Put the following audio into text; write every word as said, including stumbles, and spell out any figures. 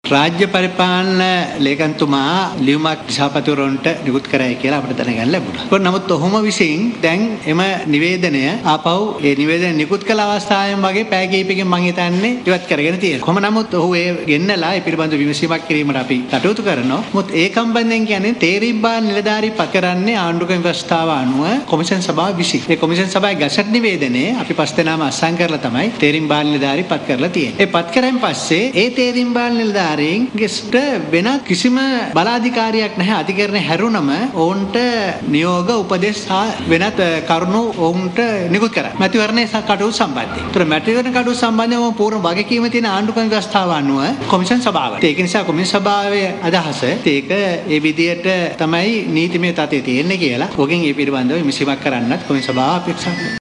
රාජ්‍ය පරිපාලන ලේකම්තුමා ලියුමක් දිසාපතිවරුන්ට නිකුත් කරයි කියලා අපිට දැනගන්න ලැබුණා. ඒත් නමුත් ඔහුම විසින් දැන් එම නිවේදනය ආපහු ඒ නිවේදනය නිකුත් කළ අවස්ථාවෙන් වගේ පැය කිහිපයකින් මම හිතන්නේ ඉවත් කරගෙන තියෙනවා. කොහොම නමුත් ඔහු ඒ ගෙන්නලා ඒ පිළිබඳව විමසීමක් කිරීමට අපි කටයුතු කරනවා. මොකද ඒ සම්බන්ධයෙන් කියන්නේ තේරීම්බා නිලධාරී පත් කරන්නේ ආණ්ඩුක්‍රම ව්‍යවස්ථාව අනුව කොමිෂන් සභාව විසින්. ඒ කොමිෂන් සභාවේ ගැසට් නිවේදනයේ අපි පස් දෙනාම අත්සන් කරලා තමයි තේරීම්බා නිලධාරී පත් කරලා තියෙන්නේ. ඒ පත් කරන් පස්සේ ඒ තේරීම්බා නිලධාරීන්ට වෙන කිසිම බලාධිකාරියක් නැහැ. අධිකරණය හැරුණම ඔවුන්ට නියෝග උපදෙස් සහ වෙනත් කරුණු ඔවුන්ට නිකුත් කරා. මැතිවරණයේ කටයුතු සම්බන්ධයෙන්. ඒතර මැතිවරණ කටයුතු සම්බන්ධව පූර්ණ වගකීම තියෙන ආණ්ඩුක්‍රම ව්‍යවස්ථාව අනුව කොමිෂන් සභාවට. ඒක නිසා කොමිෂන් සභාවේ අදහස ඒක ඒ විදියට තමයි නීතිමය තත්ත්වයේ තියෙන්නේ කියලා. ඔගෙන් මේ පිළිබඳව විමසීමක් කරන්නත් කොමිෂන් සභාව අපේක්ෂා කරනවා.